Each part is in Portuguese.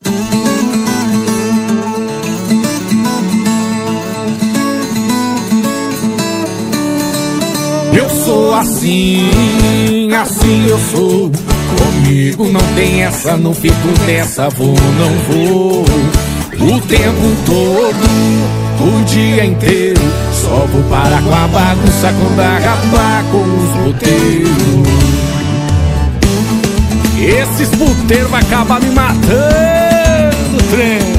Eu sou assim, assim eu sou. Comigo não tem essa, não fico nessa, vou, não vou. O tempo todo, o dia inteiro, só vou parar com a bagunça quando acabar com os puteiros. Esses puteiros vai acabar me matando, trem.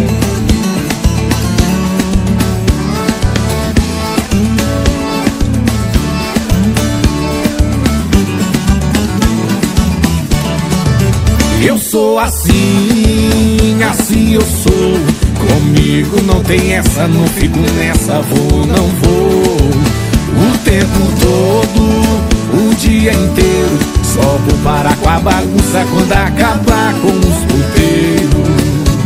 Eu sou assim, assim eu sou. Comigo não tem essa, não fico nessa, vou, não vou. O tempo todo, o dia inteiro, só vou parar com a bagunça quando acabar com os puteiros.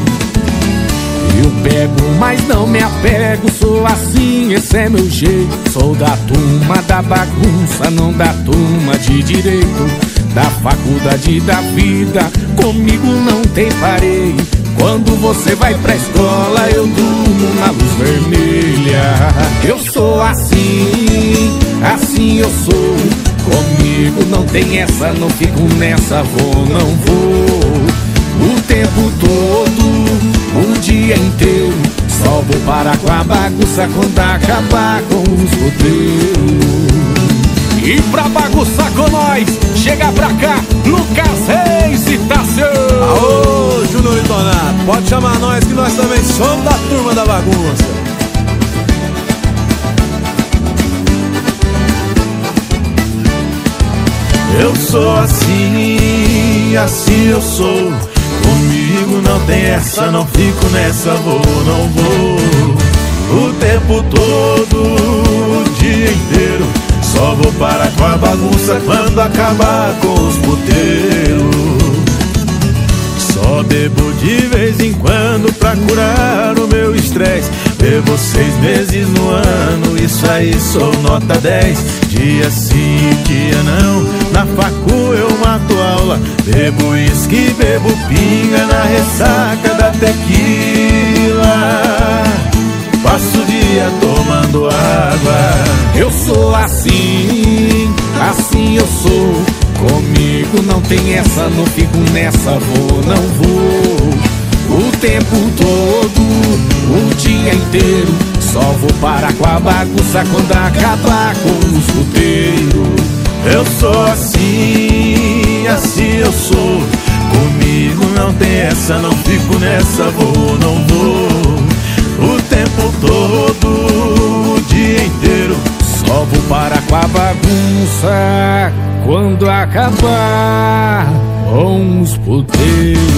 Eu pego, mas não me apego, sou assim, esse é meu jeito. Sou da turma da bagunça, não da turma de direito. Da faculdade da vida, comigo não tem parede. Quando você vai pra escola, eu durmo na luz vermelha. Eu sou assim, assim eu sou. Comigo não tem essa, não fico nessa, vou, não vou. O tempo todo, o dia inteiro, só vou parar com a bagunça quando acabar com os roteiros. E pra bagunçar com nós, chega pra cá, Lucas Reis e Tássio. Aô, Júnior e Donato, pode chamar nós que nós também somos da turma da bagunça. Eu sou assim, assim eu sou. Comigo não tem essa, não fico nessa, vou, não vou. O tempo todo, o dia inteiro, só vou parar com a bagunça quando acabar com os puteiros. Só bebo de vez em quando pra curar o meu estresse. Bebo 6 meses no ano, isso aí sou nota 10. Dia sim, dia não, na facu eu mato aula. Bebo uísque, bebo pinga na ressaca da tequila. Passo o dia tomando água. Eu sou assim, assim eu sou. Comigo não tem essa, não fico nessa, vou, não vou. O tempo todo, o dia inteiro, só vou parar com a bagunça quando acabar com os puteiros. Eu sou assim, assim eu sou. Comigo não tem essa, não fico nessa, vou, não vou. O tempo todo, o dia inteiro, só vou parar com a bagunça quando acabar com os puteiros.